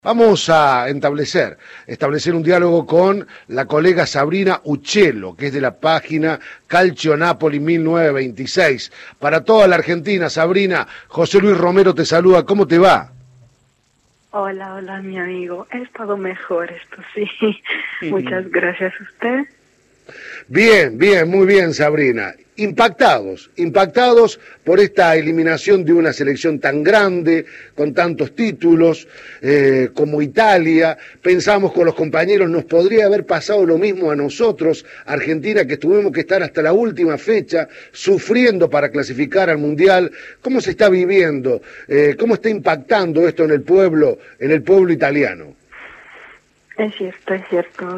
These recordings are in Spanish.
Vamos a establecer un diálogo con la colega Sabrina Uccello, que es de la página Calcio Napoli 1926. Para toda la Argentina, Sabrina, José Luis Romero te saluda, ¿cómo te va? Hola, hola, mi amigo. He estado mejor, esto sí. Muchas gracias a usted. Bien, bien, muy bien, Sabrina. Impactados por esta eliminación de una selección tan grande, con tantos títulos, como Italia. Pensamos con los compañeros, nos podría haber pasado lo mismo a nosotros, Argentina, que tuvimos que estar hasta la última fecha, sufriendo para clasificar al Mundial. ¿Cómo se está viviendo? ¿Cómo está impactando esto en el pueblo italiano? Es cierto, es cierto.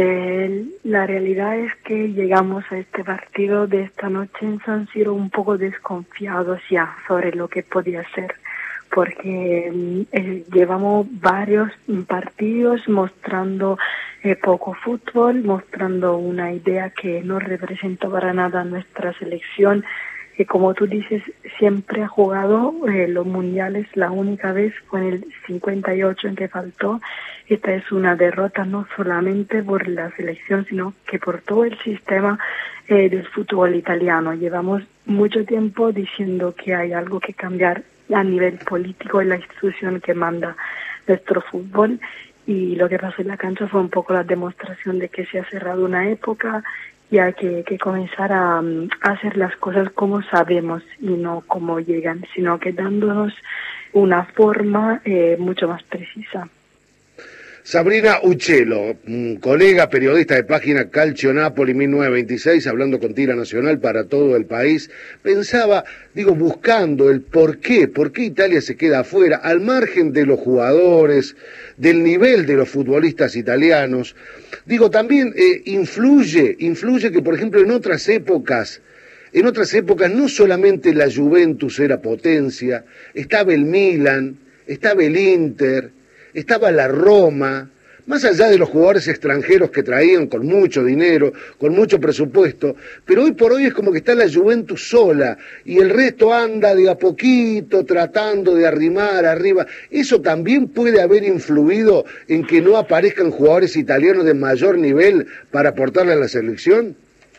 La realidad es que llegamos a este partido de esta noche en San Siro un poco desconfiados ya sobre lo que podía ser, porque llevamos varios partidos mostrando poco fútbol, mostrando una idea que no representa para nada nuestra selección, que como tú dices siempre ha jugado los mundiales. La única vez fue en el 58 en que faltó. Esta es una derrota no solamente por la selección, sino que por todo el sistema del fútbol italiano. Llevamos mucho tiempo diciendo que hay algo que cambiar a nivel político en la institución que manda nuestro fútbol, y lo que pasó en la cancha fue un poco la demostración de que se ha cerrado una época y hay que comenzar a hacer las cosas como sabemos y no como llegan, sino que dándonos una forma mucho más precisa. Sabrina Uccello, colega periodista de página Calcio Napoli 1926, hablando con Tira Nacional para todo el país, pensaba, buscando el por qué Italia se queda afuera, al margen de los jugadores, del nivel de los futbolistas italianos. También influye que, por ejemplo, en otras épocas no solamente la Juventus era potencia, estaba el Milan, estaba el Inter, estaba la Roma, más allá de los jugadores extranjeros que traían con mucho dinero, con mucho presupuesto, pero hoy por hoy es como que está la Juventus sola y el resto anda de a poquito tratando de arrimar arriba. ¿Eso también puede haber influido en que no aparezcan jugadores italianos de mayor nivel para aportarle a la selección?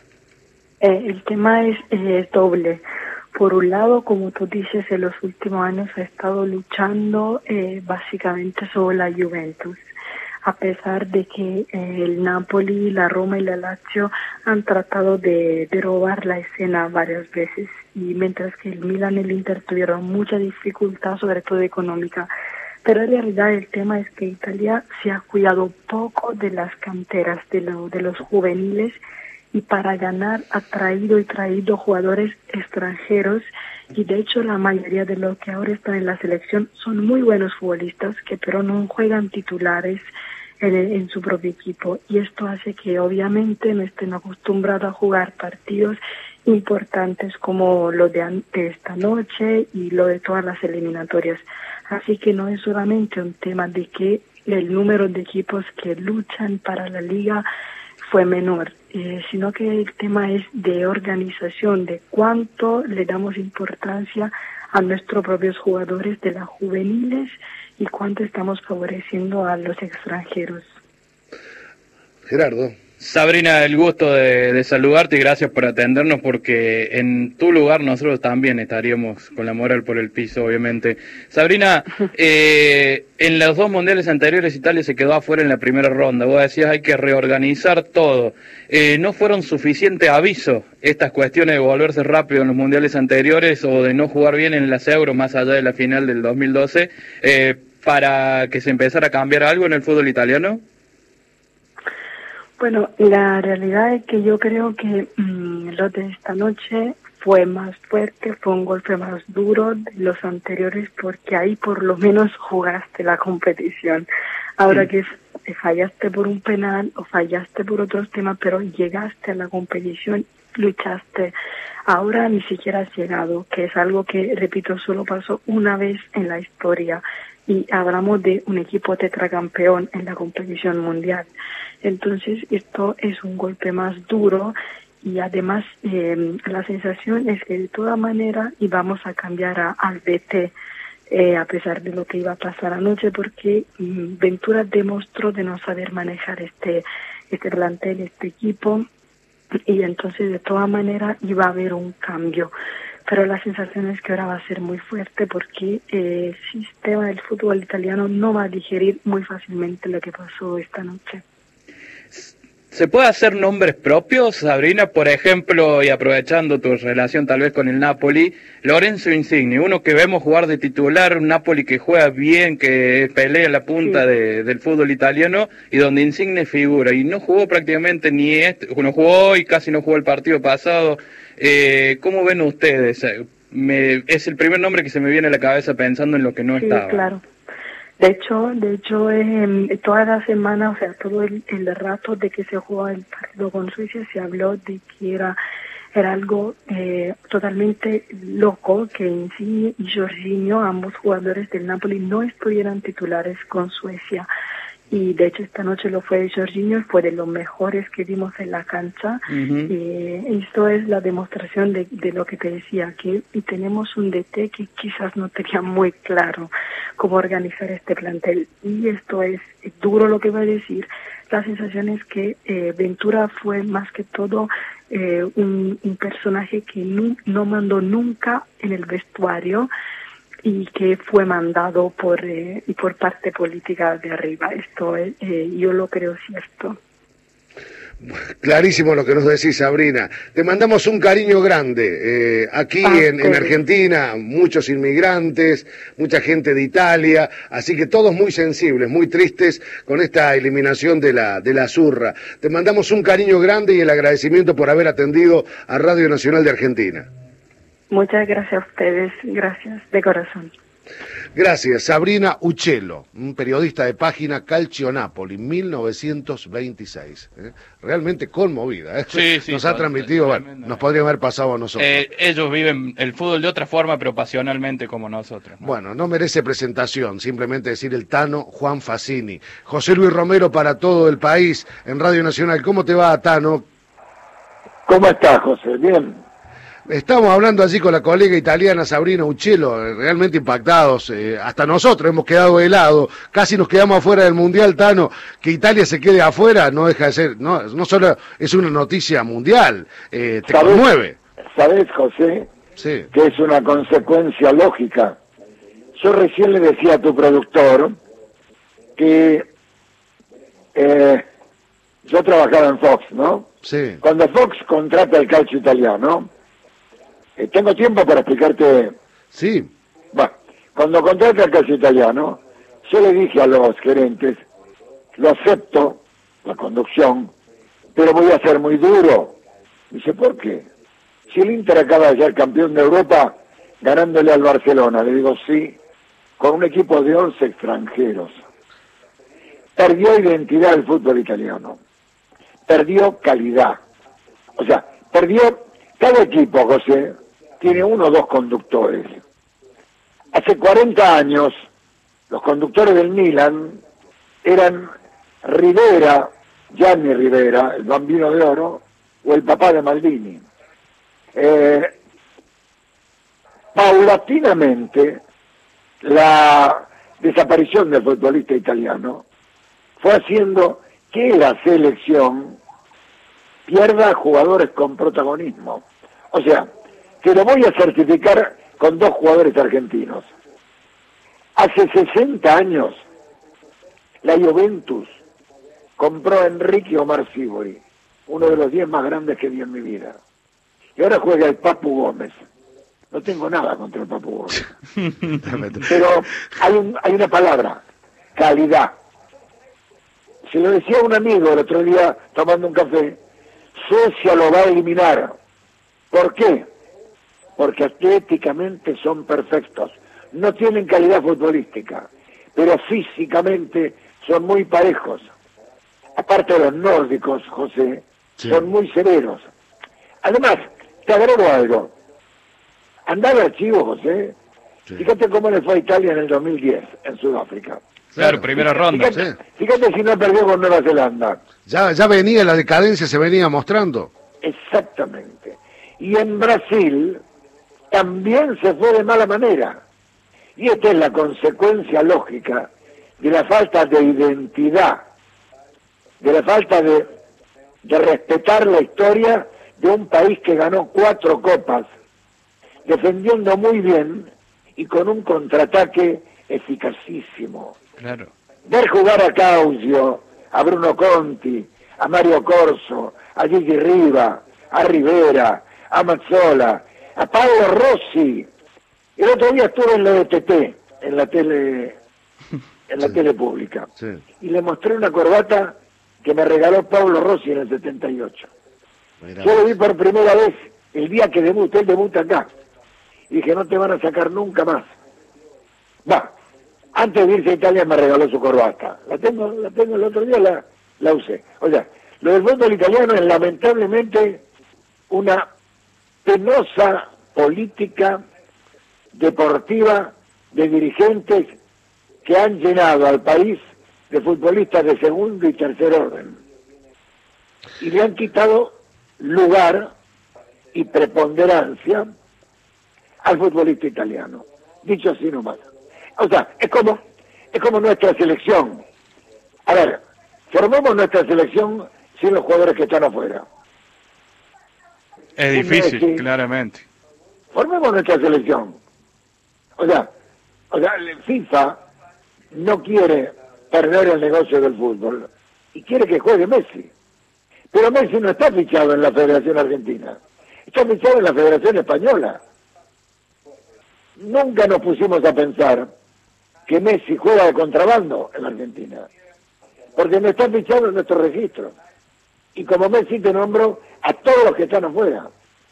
El tema es doble. Por un lado, como tú dices, en los últimos años ha estado luchando básicamente sobre la Juventus, a pesar de que el Napoli, la Roma y la Lazio han tratado de robar la escena varias veces, y mientras que el Milan y el Inter tuvieron mucha dificultad, sobre todo económica. Pero en realidad el tema es que Italia se ha cuidado poco de las canteras, de los juveniles, y para ganar ha traído jugadores extranjeros, y de hecho la mayoría de los que ahora están en la selección son muy buenos futbolistas que pero no juegan titulares en su propio equipo, y esto hace que obviamente no estén acostumbrados a jugar partidos importantes como lo de esta noche y lo de todas las eliminatorias. Así que no es solamente un tema de que el número de equipos que luchan para la liga fue menor, sino que el tema es de organización, de cuánto le damos importancia a nuestros propios jugadores de las juveniles y cuánto estamos favoreciendo a los extranjeros. Gerardo. Sabrina, el gusto de saludarte y gracias por atendernos, porque en tu lugar nosotros también estaríamos con la moral por el piso, obviamente. Sabrina, en los dos mundiales anteriores Italia se quedó afuera en la primera ronda. Vos decías hay que reorganizar todo. ¿No fueron suficiente aviso estas cuestiones de volverse rápido en los mundiales anteriores o de no jugar bien en las Euro más allá de la final del 2012 para que se empezara a cambiar algo en el fútbol italiano? Bueno, la realidad es que yo creo que lo de esta noche fue más fuerte, fue un golpe más duro de los anteriores, porque ahí por lo menos jugaste la competición. Ahora que fallaste por un penal o fallaste por otros temas, pero llegaste a la competición, luchaste. Ahora ni siquiera has llegado, que es algo que, repito, solo pasó una vez en la historia, y hablamos de un equipo tetracampeón en la competición mundial. Entonces esto es un golpe más duro, y además la sensación es que de toda manera íbamos a cambiar al BT a pesar de lo que iba a pasar anoche, porque Ventura demostró de no saber manejar este plantel, este equipo, y entonces de todas maneras iba a haber un cambio. Pero la sensación es que ahora va a ser muy fuerte porque el sistema del fútbol italiano no va a digerir muy fácilmente lo que pasó esta noche. ¿Se puede hacer nombres propios, Sabrina? Por ejemplo, y aprovechando tu relación tal vez con el Napoli, Lorenzo Insigne, uno que vemos jugar de titular, un Napoli que juega bien, que pelea la punta del fútbol italiano, y donde Insigne figura, y no jugó prácticamente no jugó hoy, casi no jugó el partido pasado. ¿Cómo ven ustedes? Es el primer nombre que se me viene a la cabeza pensando en lo que no estaba. Claro. De hecho, toda la semana, o sea, todo el rato de que se jugó el partido con Suecia, se habló de que era algo totalmente loco que Insigne y Jorginho, ambos jugadores del Napoli, no estuvieran titulares con Suecia. Y de hecho esta noche lo fue Jorginho, fue de los mejores que vimos en la cancha. Y esto es la demostración de lo que te decía, que tenemos un DT que quizás no tenía muy claro cómo organizar este plantel. Y esto es duro lo que voy a decir. La sensación es que Ventura fue más que todo un personaje que no mandó nunca en el vestuario, y que fue mandado por parte política de arriba. Esto yo lo creo cierto. Clarísimo lo que nos decís, Sabrina. Te mandamos un cariño grande. Aquí en Argentina, muchos inmigrantes, mucha gente de Italia, así que todos muy sensibles, muy tristes con esta eliminación de la Zurra. Te mandamos un cariño grande y el agradecimiento por haber atendido a Radio Nacional de Argentina. Muchas gracias a ustedes, gracias de corazón. Gracias, Sabrina Uccello, un periodista de página Calcio Napoli, 1926. Realmente conmovida. Sí, nos ha transmitido, bueno, nos podría haber pasado a nosotros. Ellos viven el fútbol de otra forma, pero pasionalmente como nosotros, ¿no? Bueno, no merece presentación, simplemente decir el Tano Juan Fassini. José Luis Romero para todo el país en Radio Nacional. ¿Cómo te va, Tano? ¿Cómo estás, José? Bien. Estamos hablando allí con la colega italiana Sabrina Uccello, realmente impactados, hasta nosotros hemos quedado helados, casi nos quedamos afuera del Mundial, Tano. Que Italia se quede afuera no deja de ser, no solo es una noticia mundial, te conmueve. ¿Sabés, José? Sí. Que es una consecuencia lógica. Yo recién le decía a tu productor que yo trabajaba en Fox, ¿no? Sí. Cuando Fox contrata el calcio italiano, tengo tiempo para explicarte. Sí. Bueno, cuando contrata el calcio italiano, yo le dije a los gerentes, lo acepto, la conducción, pero voy a ser muy duro. Dice, ¿por qué? Si el Inter acaba de ser campeón de Europa ganándole al Barcelona, le digo, sí, con un equipo de 11 extranjeros. Perdió identidad el fútbol italiano, perdió calidad. O sea, cada equipo, José, tiene uno o dos conductores. Hace 40 años, los conductores del Milan eran Rivera, Gianni Rivera, el Bambino de Oro, o el papá de Maldini. Paulatinamente, la desaparición del futbolista italiano fue haciendo que la selección pierda jugadores con protagonismo. O sea, te lo voy a certificar con dos jugadores argentinos. Hace 60 años, la Juventus compró a Enrique Omar Sívori, uno de los 10 más grandes que vi en mi vida. Y ahora juega el Papu Gómez. No tengo nada contra el Papu Gómez. Pero hay una palabra, calidad. Se lo decía a un amigo el otro día tomando un café, Suecia lo va a eliminar. ¿Por qué? Porque atléticamente son perfectos. No tienen calidad futbolística, pero físicamente son muy parejos. Aparte de los nórdicos, José, sí, son muy severos. Además, te agrego algo. Andá al archivo, José. Sí. Fíjate cómo le fue a Italia en el 2010, en Sudáfrica. Claro, primera ronda. Fíjate si no perdió con Nueva Zelanda. Ya venía, la decadencia se venía mostrando. Exactamente. Y en Brasil también se fue de mala manera. Y esta es la consecuencia lógica de la falta de identidad, de la falta de respetar la historia de un país que ganó 4 copas, defendiendo muy bien y con un contraataque eficacísimo. Claro. Ver jugar a Causio, a Bruno Conti, a Mario Corso, a Gigi Riva, a Rivera, a Mazzola, a Paolo Rossi. El otro día estuve en la ETT, en la tele pública, Sí. y le mostré una corbata que me regaló Paolo Rossi en el 78. Mirá Yo lo vos. vi por primera vez el día que debuta, él debuta acá. Y dije, no te van a sacar nunca más. Va, antes de irse a Italia me regaló su corbata. La tengo el otro día, la usé. O sea, lo del fútbol italiano es lamentablemente una penosa política deportiva de dirigentes que han llenado al país de futbolistas de segundo y tercer orden. Y le han quitado lugar y preponderancia al futbolista italiano. Dicho así nomás. O sea, es como nuestra selección. A ver, formamos nuestra selección sin los jugadores que están afuera. Es difícil, Messi. claramente. Formemos nuestra selección. O sea, el FIFA no quiere perder el negocio del fútbol y quiere que juegue Messi. Pero Messi no está fichado en la Federación Argentina, está fichado en la Federación Española. Nunca nos pusimos a pensar que Messi juega de contrabando en la Argentina, porque no está fichado en nuestro registro. Y como Messi te nombro a todos los que están afuera.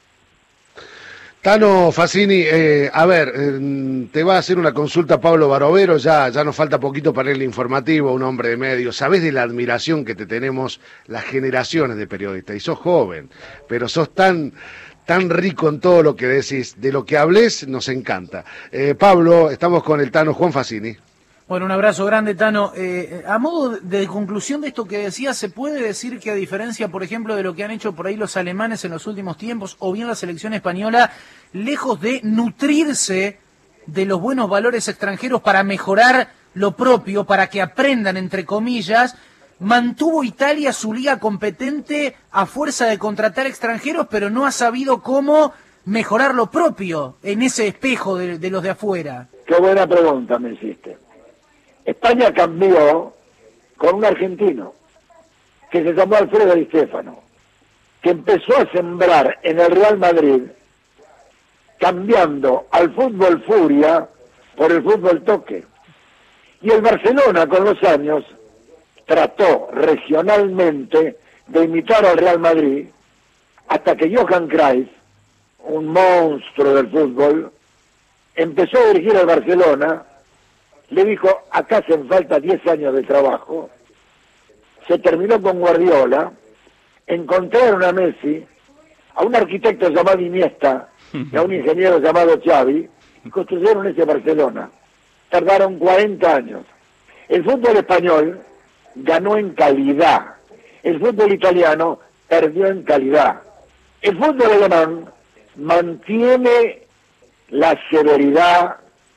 Tano Fassini, a ver, te va a hacer una consulta Pablo Barovero, ya nos falta poquito para el informativo, un hombre de medios. Sabés de la admiración que te tenemos las generaciones de periodistas, y sos joven, pero sos tan rico en todo lo que decís, de lo que hables nos encanta. Pablo, estamos con el Tano Juan Fassini. Bueno, un abrazo grande, Tano. A modo de conclusión de esto que decías, ¿se puede decir que a diferencia, por ejemplo, de lo que han hecho por ahí los alemanes en los últimos tiempos, o bien la selección española, lejos de nutrirse de los buenos valores extranjeros para mejorar lo propio, para que aprendan, entre comillas, mantuvo Italia su liga competente a fuerza de contratar extranjeros, pero no ha sabido cómo mejorar lo propio en ese espejo de los de afuera? Qué buena pregunta me hiciste. España cambió con un argentino que se llamó Alfredo Di Stéfano, que empezó a sembrar en el Real Madrid, cambiando al fútbol furia por el fútbol toque. Y el Barcelona con los años trató regionalmente de imitar al Real Madrid, hasta que Johan Cruyff, un monstruo del fútbol, empezó a dirigir al Barcelona. Le dijo, acá hacen falta 10 años de trabajo. Se terminó con Guardiola, encontraron a Messi, a un arquitecto llamado Iniesta y a un ingeniero llamado Xavi, y construyeron ese Barcelona. Tardaron 40 años. El fútbol español ganó en calidad. El fútbol italiano perdió en calidad. El fútbol alemán mantiene la severidad.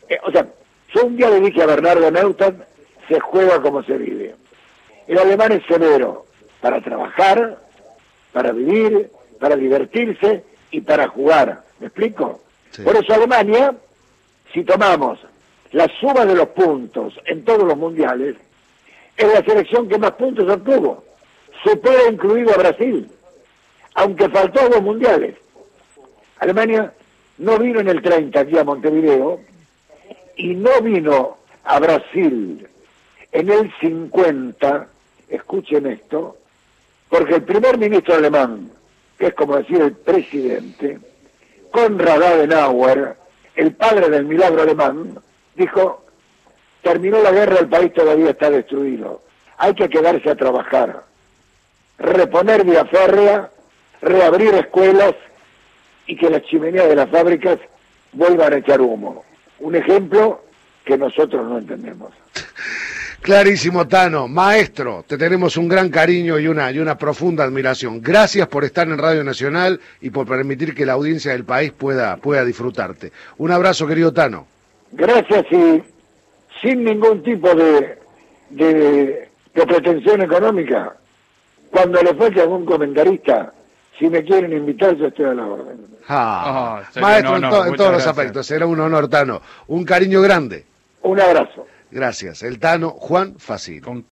Yo un día le dije a Bernardo Neustadt, se juega como se vive. El alemán es severo para trabajar, para vivir, para divertirse y para jugar. ¿Me explico? Sí. Por eso Alemania, si tomamos la suma de los puntos en todos los mundiales, es la selección que más puntos obtuvo. Supera incluido a Brasil, aunque faltó 2 mundiales. Alemania no vino en el 30 aquí a Montevideo, y no vino a Brasil en el 50, escuchen esto, porque el primer ministro alemán, que es como decir el presidente, Konrad Adenauer, el padre del milagro alemán, dijo, terminó la guerra, el país todavía está destruido, hay que quedarse a trabajar, reponer vía férrea, reabrir escuelas y que las chimeneas de las fábricas vuelvan a echar humo. Un ejemplo que nosotros no entendemos. Clarísimo, Tano. Maestro, te tenemos un gran cariño y una profunda admiración. Gracias por estar en Radio Nacional y por permitir que la audiencia del país pueda disfrutarte. Un abrazo, querido Tano. gracias y sin ningún tipo de pretensión económica, cuando le falte a algún comentarista, si me quieren invitar, yo estoy a la orden. Maestro, en en todos los gracias. aspectos, será un honor, Tano. Un cariño grande. Un abrazo. Gracias. El Tano Juan Facino.